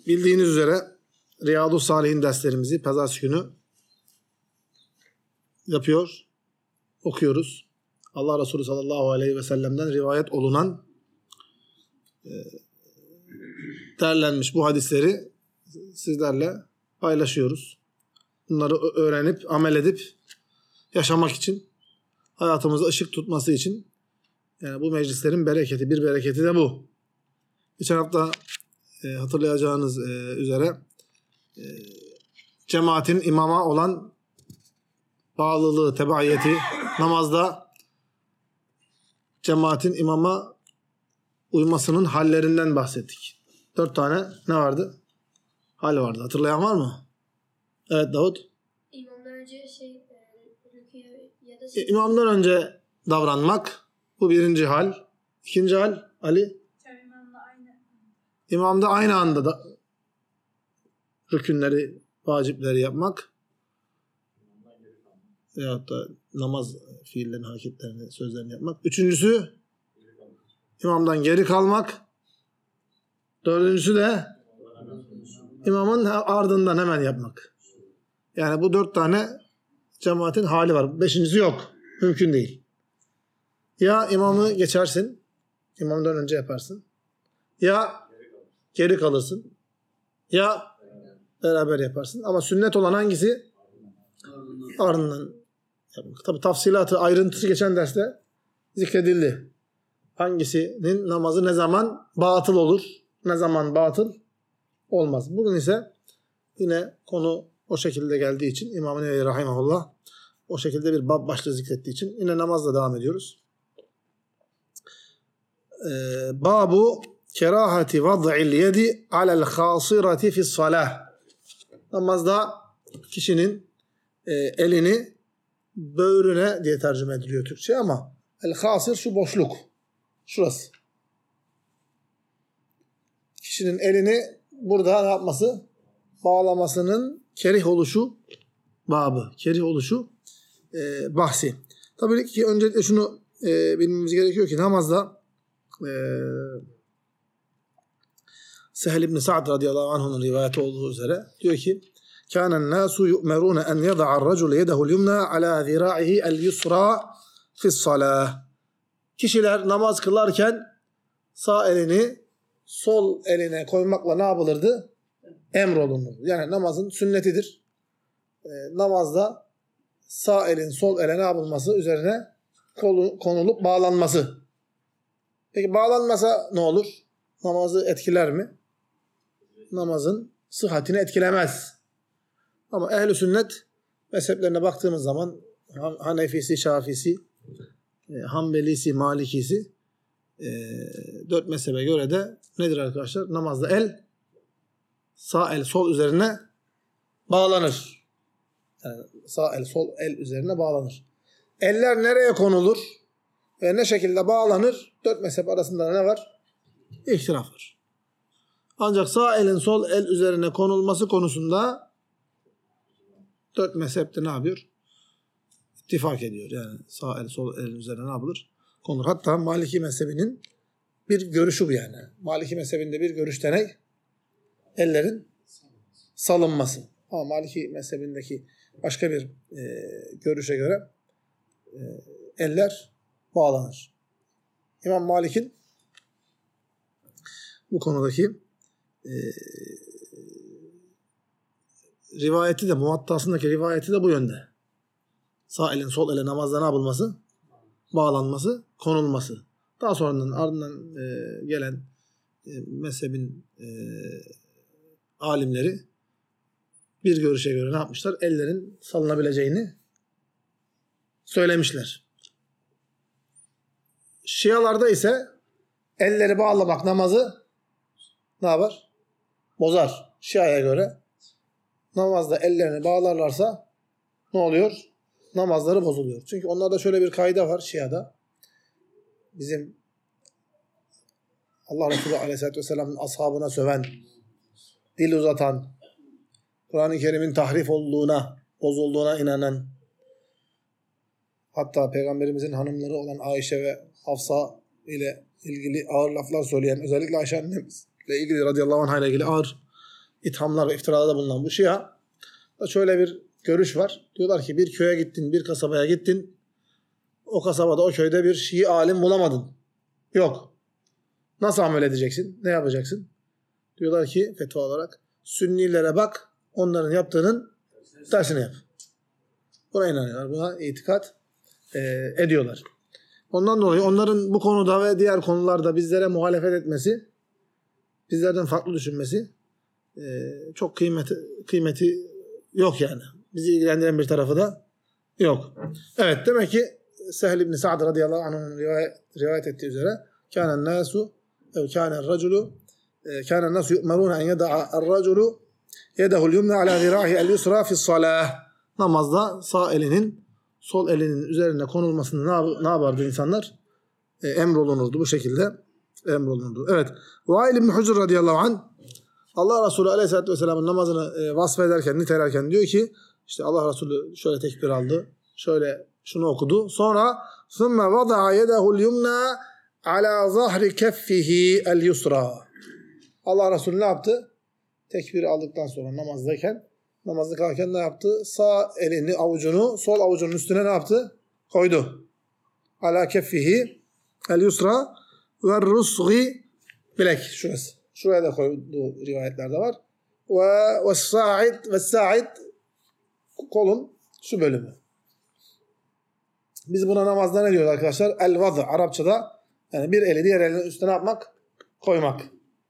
Bildiğiniz üzere Riyadus-Salihin derslerimizi pazartesi günü yapıyor, okuyoruz. Allah Resulü sallallahu aleyhi ve sellem'den rivayet olunan derlenmiş bu hadisleri sizlerle paylaşıyoruz. Bunları öğrenip, amel edip yaşamak için, hayatımızda ışık tutması için, yani bu meclislerin bereketi, bir bereketi de bu. Geçen hafta hatırlayacağınız üzere cemaatin imama olan bağlılığı, tebaiyeti, namazda cemaatin imama uymasının hallerinden bahsettik. 4 tane ne vardı? Hal vardı. Hatırlayan var mı? Evet Davut. İmamdan önce İmamdan önce davranmak. Bu birinci hal. İkinci hal Ali. İmamda aynı anda da rükünleri, vacipleri yapmak. Veyahut da namaz fiillerini, hareketlerini, sözlerini yapmak. Üçüncüsü imamdan geri kalmak. Dördüncüsü de imamın ardından hemen yapmak. Yani bu 4 tane cemaatin hali var. 5.'si yok. Mümkün değil. Ya imamı geçersin, imamdan önce yaparsın. Ya geri kalırsın. Ya beraber yaparsın. Ama sünnet olan hangisi? Ardından yapmak. Tabi tafsilatı, ayrıntısı geçen derste zikredildi. Hangisinin namazı ne zaman batıl olur, ne zaman batıl olmaz. Bugün ise yine konu o şekilde geldiği için İmam-ı Nevevi rahimahullah o şekilde bir bab başlığı zikrettiği için yine namazla devam ediyoruz. Babu kerahati vad'il yedi alel khasirati fi's salah. Namazda kişinin elini böğrüne diye tercüme ediliyor Türkçe ama el-hasir şu boşluk. Şurası. Kişinin elini burada ne yapması? Bağlamasının kerih oluşu babı. Kerih oluşu bahsi. Tabii ki öncelikle şunu bilmemiz gerekiyor ki namazda Sehl ibn Sa'd radıyallahu anh'ın rivayeti olduğu üzere diyor ki كَانَ النَّاسُ يُؤْمَرُونَ أَنْ يَضَعَ الرَّجُلُ يَدَهُ الْيُمْنَى عَلَى ذِرَاعِهِ الْيُسْرَى فِي الصَّلَاةِ. Kişiler namaz kılarken sağ elini sol eline koymakla ne yapılırdı? Emrolunur. Yani namazın sünnetidir. Namazda sağ elin sol ele ne yapılması? Üzerine konulup bağlanması. Peki bağlanmasa ne olur? Namazı etkiler mi? Namazın sıhhatini etkilemez. Ama ehl-i sünnet mezheplerine baktığımız zaman Hanefisi, Şafisi, Hanbelisi, Malikisi 4 mezhebe göre de nedir arkadaşlar? Namazda el sağ el sol üzerine bağlanır. Yani sağ el sol el üzerine bağlanır. Eller nereye konulur ve ne şekilde bağlanır? 4 mezhep arasında ne var? İhtilaf var. Ancak sağ elin sol el üzerine konulması konusunda 4 mezhepte ne yapıyor? İttifak ediyor. Yani sağ el sol el üzerine ne yapılır? Konulur. Hatta Maliki mezhebinin bir görüşü bu yani. Maliki mezhebinde bir görüşte ne? Ellerin salınması. Ama Maliki mezhebindeki başka bir görüşe göre eller bağlanır. İmam Malik'in bu konudaki rivayeti de, Muvattasındaki rivayeti de bu yönde. Sağ elin sol ele namazda ne yapılması? Bağlanması, konulması. Daha sonradan ardından gelen mezhebin alimleri bir görüşe göre ne yapmışlar? Ellerin salınabileceğini söylemişler. Şialarda ise elleri bağlamak namazı ne yapar? Bozar. Şia'ya göre namazda ellerini bağlarlarsa ne oluyor? Namazları bozuluyor. Çünkü onlarda şöyle bir kaide var Şia'da. Bizim Allah Resulü Aleyhisselatü Vesselam'ın ashabına söven, dil uzatan, Kur'an-ı Kerim'in tahrif olduğuna, bozulduğuna inanan, hatta Peygamberimizin hanımları olan Ayşe ve Hafsa ile ilgili ağır laflar söyleyen, özellikle Ayşe annemizle ilgili radıyallahu anh'a ile ilgili ağır ithamlar ve iftiralarda bulunan bu Şia, şöyle bir görüş var. Diyorlar ki bir köye gittin, bir kasabaya gittin. O kasabada, o köyde bir Şii alim bulamadın. Yok. Nasıl amel edeceksin? Ne yapacaksın? Diyorlar ki fetva olarak Sünnilere bak, onların yaptığının tersini yap. Buna inanıyorlar, buna itikat ediyorlar. Ondan dolayı onların bu konuda ve diğer konularda bizlere muhalefet etmesi, bizlerden farklı düşünmesi çok kıymeti yok yani. Bizi ilgilendiren bir tarafı da yok. Evet, demek ki Sehl ibn Sa'd radıyallahu anh'ın rivayet ettiği üzere kânen nâsu kânen raculu kânen nâsu yu'merûne en yeda'a ar-raculu yedehul yumne alâ zirâhi el-yusrâ fi's-salâh. Namazda sağ elinin sol elinin üzerine konulmasını ne yapardı insanlar? Emrolunurdu. Bu şekilde emrolunurdu. Evet. Vail ibn Hucr radıyallahu anh Allah Resulü aleyhissalatü vesselamın namazını vasfederken, nitelerken diyor ki işte Allah Resulü şöyle tekbir aldı. Şöyle şunu okudu. Sonra ثُمَّ وَضَعَ يَدَهُ الْيُمْنَى عَلَى ظَهْرِ كَفِّهِ الْيُسْرَى. Allah Resulü ne yaptı? Tekbiri aldıktan sonra namazda kalkarken ne yaptı? Sağ elini, avucunu, sol avucunun üstüne ne yaptı? Koydu. Ala keffihi el yusra ve rusgi, bilek şurası. Şuraya da koyduğu rivayetlerde var. Ve sa'id kolun şu bölümü. Biz buna namazda ne diyoruz arkadaşlar? El vadı Arapçada, yani bir eli diğer elinin üstüne yapmak? Koymak.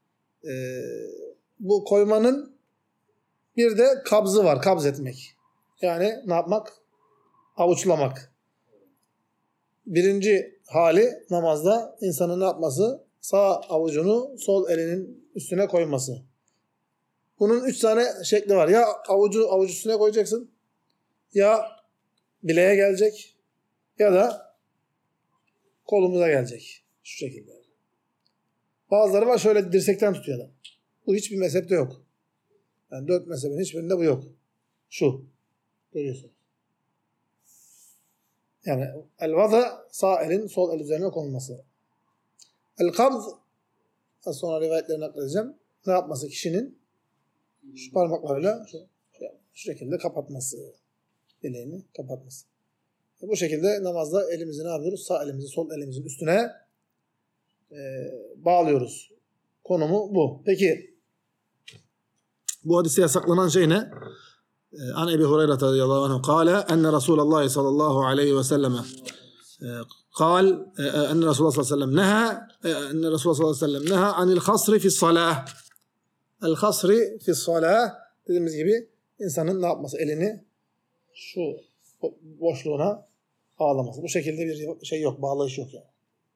Bu koymanın bir de kabzı var. Kabz etmek. Yani ne yapmak? Avuçlamak. Birinci hali namazda insanın ne yapması? Sağ avucunu sol elinin üstüne koyması. Bunun 3 tane şekli var. Ya avucu üstüne koyacaksın, ya bileğe gelecek, ya da kolumuza gelecek. Şu şekilde. Bazıları var şöyle dirsekten tutuyor adam. Bu hiçbir mezhepte yok. Yani 4 mezhebin hiçbirinde bu yok. Şu. Görüyorsunuz. Yani el-vada sağ elin sol el üzerine konulması. El-kabz, az sonra rivayetlerini nakledeceğim. Ne yapması? Kişinin şu parmaklarıyla şu şekilde kapatması. Bileğini kapatması. Bu şekilde namazda elimizi ne yapıyoruz? Sağ elimizi sol elimizin üstüne bağlıyoruz. Konumu bu. Peki bu hadiste yasaklanan şey ne? An Ebi Hureyre radıyallahu anh kâle enne Resulallah sallallahu aleyhi ve selleme قال أن رسول الله صلى الله عليه وسلم نهى أن رسول الله صلى الله عليه وسلم نهى عن الخصر في الصلاة. الخصر في الصلاة dediğimiz gibi insanın ne yapması? Elini şu boşluğuna bağlaması. Bu şekilde bir şey yok, bağlayış yok yani.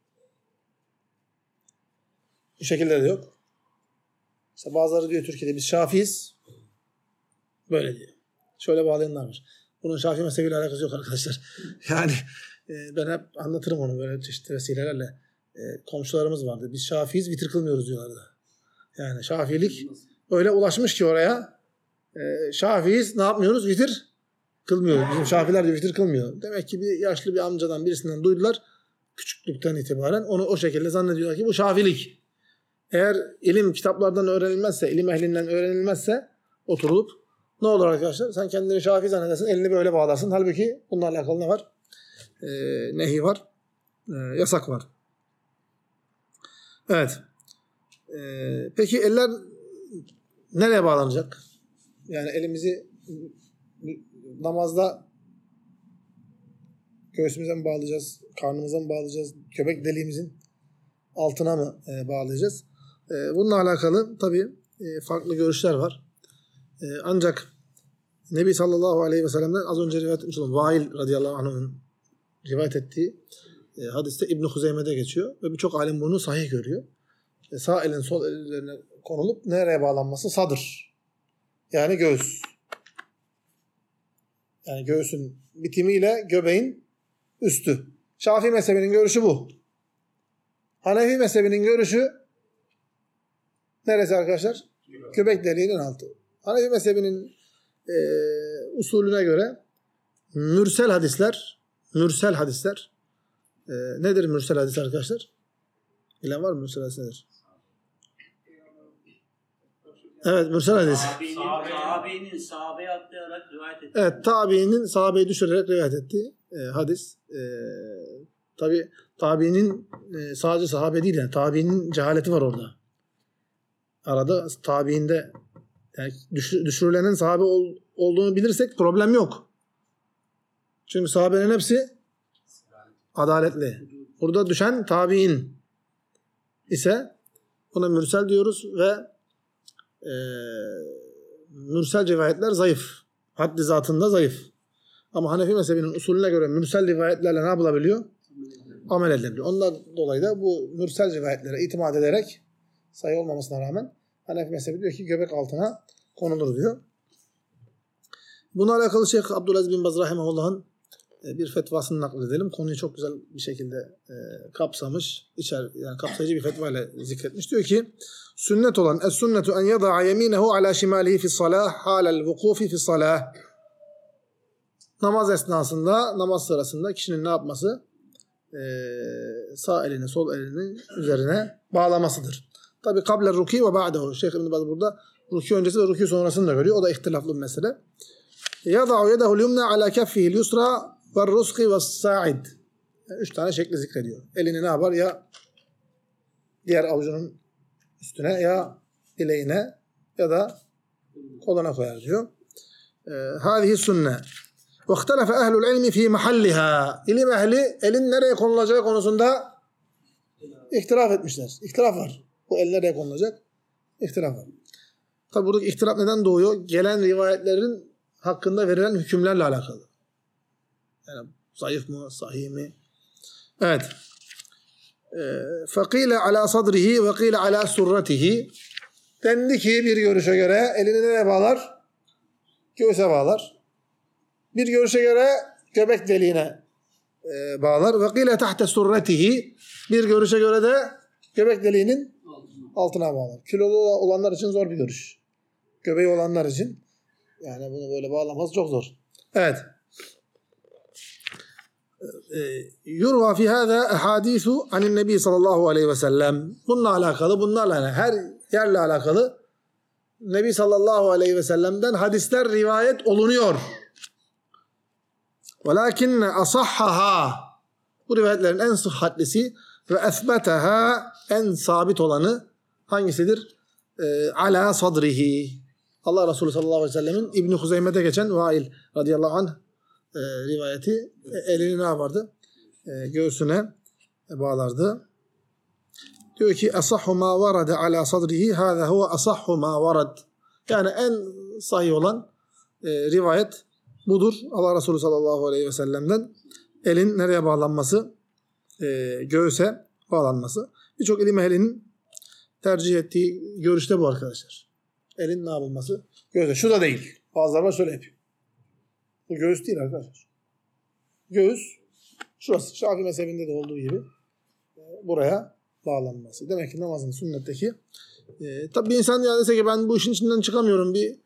Bu şekilde de yok. İşte bazıları diyor Türkiye'de biz Şafiiz. Böyle diyor. Şöyle bağlayanlar var. Bunun Şafii mezhebiyle alakası yok arkadaşlar. Yani ben hep anlatırım onu böyle çeşitli vesilelerle. Komşularımız vardı. Biz Şafiiz, vitir kılmıyoruz diyorlardı. Yani Şafiilik öyle ulaşmış ki oraya. Şafiiz ne yapmıyoruz? Vitir kılmıyoruz. Bizim Şafiiler de vitir kılmıyor. Demek ki bir yaşlı bir amcadan birisinden duydular. Küçüklükten itibaren onu o şekilde zannediyorlar ki bu Şafiilik. Eğer ilim kitaplardan öğrenilmezse, ilim ehlinden öğrenilmezse oturulup ne olur arkadaşlar? Sen kendini Şafii zannedersin, elini böyle bağlarsın. Halbuki bununla alakalı ne var? Nehi var. Yasak var. Evet. Peki eller nereye bağlanacak? Yani elimizi namazda göğsümüze mi bağlayacağız? Karnımıza mı bağlayacağız? Göbek deliğimizin altına mı bağlayacağız? Bununla alakalı tabii farklı görüşler var. Ancak Nebi sallallahu aleyhi ve sellem'den az önce rivayet etmiş olan Vail radıyallahu anh'ın rivayet ettiği hadiste İbn-i Huzeyme'de geçiyor ve birçok alim bunu sahih görüyor. Sağ elin sol ellerine konulup nereye bağlanması? Sadır. Yani göğüs. Yani göğsün bitimiyle göbeğin üstü. Şafii mezhebinin görüşü bu. Hanefi mezhebinin görüşü neresi arkadaşlar? Göbek deliğinin altı. Hanefi mezhebinin usulüne göre mürsel hadisler nedir mürsel hadis arkadaşlar? Bilen var mı mürsel hadis nedir? Evet, mürsel hadis. Sahabenin sahabeye atlayarak rivayet etti. Evet, tabiinin sahabeyi düşürerek rivayet ettiği hadis. Tabi tabiinin sadece sahabe değil yani tabiinin cehaleti var orada. Arada tabiinde yani düşürülenin sahabe olduğunu bilirsek problem yok. Çünkü sahabenin hepsi adaletli. Burada düşen tabiin ise buna mürsel diyoruz ve mürsel rivayetler zayıf. Haddi zatında zayıf. Ama Hanefi mezhebinin usulüne göre mürsel rivayetlerle ne yapılabiliyor? Amel edilebiliyor. Ondan dolayı da bu mürsel rivayetlere itimat ederek sayı olmamasına rağmen Hanefi mezhebi diyor ki göbek altına konulur diyor. Bununla alakalı Şeyh Abdülaziz bin Baz rahimehullah'ın bir fetvasını nakledelim. Konuyu çok güzel bir şekilde kapsamış. Yani kapsayıcı bir fetva ile zikretmiş. Diyor ki sünnet olan es-sünnetu en yada'a yeminehu ala şimalihi fi's-salah halel vukufi fi's-salah. Namaz esnasında, namaz sırasında kişinin ne yapması? Sağ elini, sol elini üzerine bağlamasıdır. Tabi kable ruki ve ba'dehu. Şeyh İbn Baz burada ruki öncesi ve ruki sonrasını da görüyor. O da ihtilaflı bir mesele. Yada'u yedehu'l yumna ala keffihi'l yusra ve ruski ve sa'id. 3 tane şekli zikrediyor. Elini ne yapar? Ya diğer avucunun üstüne ya bileğine ya da koluna koyar diyor. Hâzihi sünne. وَاخْتَلَفَ اَهْلُ الْعِلْمِ ف۪ي مَحَلِّهَا. İlim ehli elin nereye konulacağı konusunda ihtilaf etmişler. İhtilaf var. Bu el nereye konulacak? İhtilaf var. Tabi buradaki ihtilaf neden doğuyor? Gelen rivayetlerin hakkında verilen hükümlerle alakalı. Yani zayıf mı, sahih mi? Evet. فَقِيلَ عَلَى صَدْرِهِ وَقِيلَ عَلَى سُرَّتِهِ. Dendi ki bir görüşe göre elini nereye bağlar? Göğüse bağlar. Bir görüşe göre göbek deliğine bağlar. وَقِيلَ تَحْتَ سُرَّتِهِ. Bir görüşe göre de göbek deliğinin altına bağlar. Kilolu olanlar için zor bir görüş. Göbeği olanlar için yani bunu böyle bağlaması çok zor. Evet. Yurva fi hâzâ ehâdîsu anin nebî sallallahu aleyhi ve sellem. Bunlarla her yerle alakalı Nebi sallallahu aleyhi ve sellem'den hadisler rivayet olunuyor. وَلَاكِنَّ أَصَحَّهَا. Bu rivayetlerin en sıhhatlisi ve اَثْبَتَهَا en sabit olanı hangisidir? Ala sadrihi. Allah Resulü sallallahu aleyhi ve sellemin İbn-i Huzeyme'de geçen Vail radıyallahu anh rivayeti elini ne yapardı? Göğsüne bağlardı. Diyor ki asahhu ma varada ala sadrihi hâzâ huve asahhu ma varad. Yani en sahih olan rivayet budur. Allah Resulü sallallahu aleyhi ve sellem'den elin nereye bağlanması? Göğüse bağlanması. Birçok ilim ehlinin tercih ettiği görüşte bu arkadaşlar. Elin ne yapılması? Göğüse. Şu da değil. Bazıları var şöyle yapıyor. Bu göğüs değil arkadaşlar. Göğüs şurası. Şafii mezhebinde de olduğu gibi buraya bağlanması. Demek ki namazın sünnetteki tabi bir insan ya dese ki ben bu işin içinden çıkamıyorum. Bir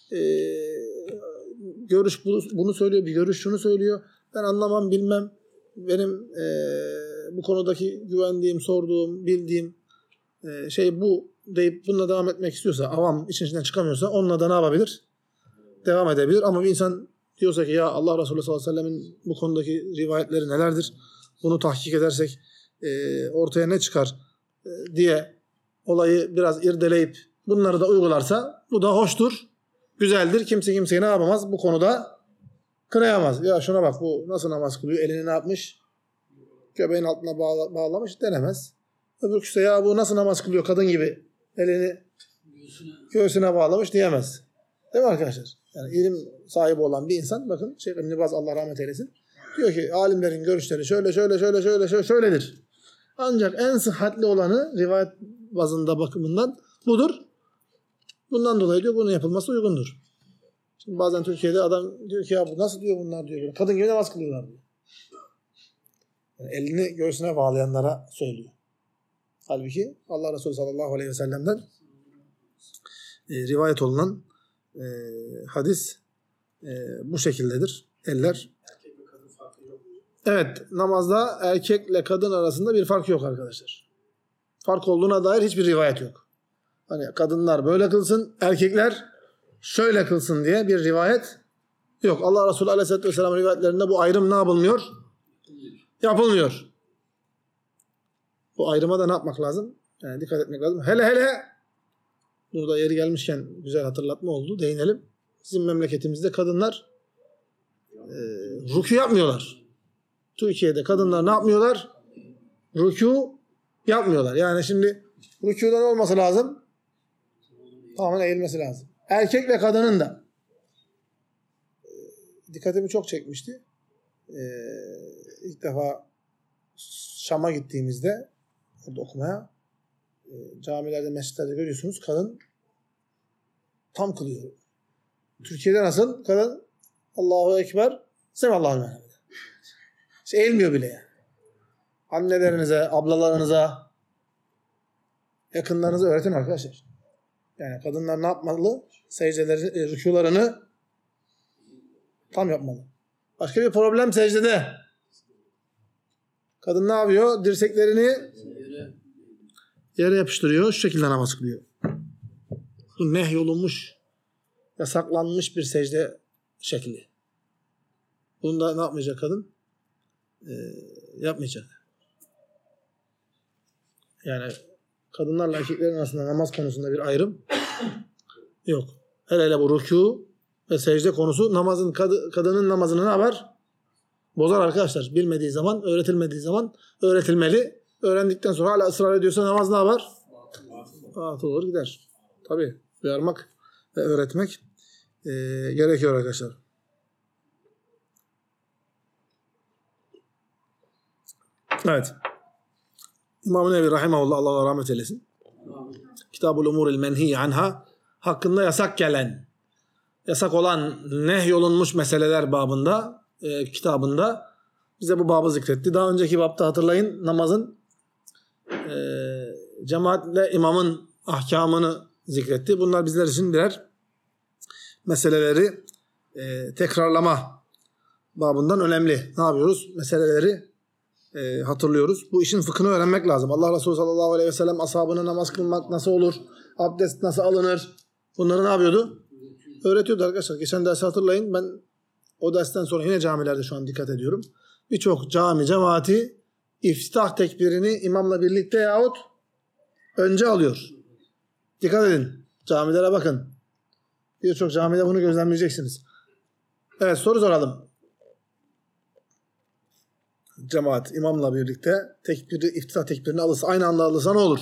görüş bunu söylüyor. Bir görüş şunu söylüyor. Ben anlamam bilmem. Benim bu konudaki güvendiğim, sorduğum, bildiğim şey bu deyip bununla devam etmek istiyorsa, avam işin içinden çıkamıyorsa onunla da ne yapabilir? Devam edebilir. Ama bir insan diyorsa ki ya Allah Resulü sallallahu aleyhi ve sellemin bu konudaki rivayetleri nelerdir? Bunu tahkik edersek ortaya ne çıkar diye olayı biraz irdeleyip bunları da uygularsa bu da hoştur, güzeldir. Kimse kimseyi ne yapamaz? Bu konuda kınayamaz. Ya şuna bak bu nasıl namaz kılıyor? Elini ne yapmış? Göbeğin altına bağlamış denemez. Öbür kişi ya bu nasıl namaz kılıyor kadın gibi? Elini göğsüne bağlamış diyemez. Değil mi arkadaşlar? Yani ilim sahibi olan bir insan bakın Şeyh İbn Baz Allah rahmet eylesin. Diyor ki alimlerin görüşleri şöyledir. Ancak en sıhhatli olanı rivayet bazında bakımından budur. Bundan dolayı diyor bunun yapılması uygundur. Şimdi bazen Türkiye'de adam diyor ki ya bu nasıl diyor bunlar diyor. Kadın gibi namaz kılıyorlar diyor. Yani elini göğsüne bağlayanlara söylüyor. Halbuki Allah Resulü sallallahu aleyhi ve sellem'den rivayet olunan hadis bu şekildedir. Eller. Evet, namazda erkekle kadın arasında bir fark yok arkadaşlar. Fark olduğuna dair hiçbir rivayet yok. Hani kadınlar böyle kılsın, erkekler şöyle kılsın diye bir rivayet yok. Allah Resulü Aleyhisselatü Vesselam rivayetlerinde bu ayrım ne yapılmıyor? Yapılmıyor. Bu ayrıma da ne yapmak lazım? Yani dikkat etmek lazım. Hele burada yeri gelmişken güzel hatırlatma oldu. Değinelim. Bizim memleketimizde kadınlar rükû yapmıyorlar. Türkiye'de kadınlar ne yapmıyorlar? Rükû yapmıyorlar. Yani şimdi rükûdan olması lazım. Tamamen eğilmesi lazım. Erkek ve kadının da. Dikkatimi çok çekmişti. İlk defa Şam'a gittiğimizde orada okumaya camilerde, mescitlerde görüyorsunuz kadın tam kılıyor. Türkiye'de nasıl? Kadın Allahu Ekber, Semallahu Aleyhi. İşte eğilmiyor bile yani. Annelerinize, ablalarınıza, yakınlarınıza öğretin arkadaşlar. Yani kadınlar ne yapmalı? Secdeleri, rükûlarını tam yapmalı. Başka bir problem secdede. Kadın ne yapıyor? Dirseklerini yere yapıştırıyor. Şu şekilde namaz kılıyor. Bu nehyolunmuş, yasaklanmış bir secde şekli. Bunu da ne yapmayacak kadın? Yapmayacak. Yani kadınlarla erkeklerin arasında namaz konusunda bir ayrım yok. Hele bu rükû ve secde konusu namazın kadının namazını ne yapar? Bozar arkadaşlar. Bilmediği zaman, öğretilmediği zaman öğretilmeli. Öğrendikten sonra hala ısrar ediyorsa namaz ne yapar? Atıl olur gider. Tabii uyarmak ve öğretmek gerekiyor arkadaşlar. Evet. İmam-ı Nevevi Rahimahullah, Allah rahmet eylesin. Kitab-ül Umuril Menhi Anha, hakkında yasak gelen, yasak olan nehyolunmuş meseleler babında, kitabında bize bu babı zikretti. Daha önceki babda hatırlayın, namazın cemaatle imamın ahkamını zikretti. Bunlar bizler için birer meseleleri tekrarlama babından önemli. Ne yapıyoruz? Meseleleri hatırlıyoruz. Bu işin fıkhını öğrenmek lazım. Allah Resulü sallallahu aleyhi ve sellem ashabına namaz kılmak nasıl olur? Abdest nasıl alınır? Bunları ne yapıyordu? Öğretiyordu arkadaşlar. Geçen dersi hatırlayın. Ben o dersten sonra yine camilerde şu an dikkat ediyorum. Birçok cami cemaati iftitah tekbirini imamla birlikte yahut önce alıyor. Dikkat edin. Camilere bakın. Birçok camide bunu gözlemleyeceksiniz. Evet, soru soralım. Cemaat imamla birlikte iftitah tekbirini alırsa, aynı anda alırsa ne olur?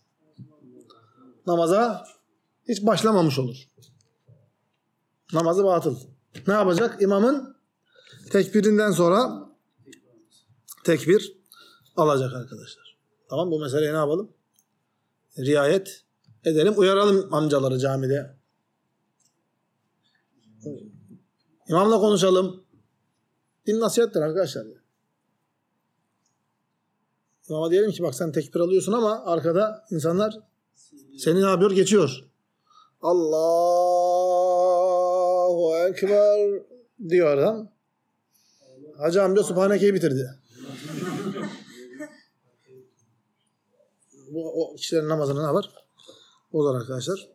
Namaza hiç başlamamış olur. Namazı batıl. Ne yapacak? İmamın tekbirinden sonra tekbir alacak arkadaşlar. Tamam, bu meseleye ne yapalım? Riayet edelim, uyaralım amcaları camide. İmamla konuşalım. Din nasihattir arkadaşlar. İmama diyelim ki bak sen tekbir alıyorsun ama arkada insanlar seni ne yapıyor? Geçiyor. Allahu Ekber diyor adam. Hacı amca Sübhaneke'yi bitirdi. Bu o kişilerin namazını ne var? Bozar arkadaşlar.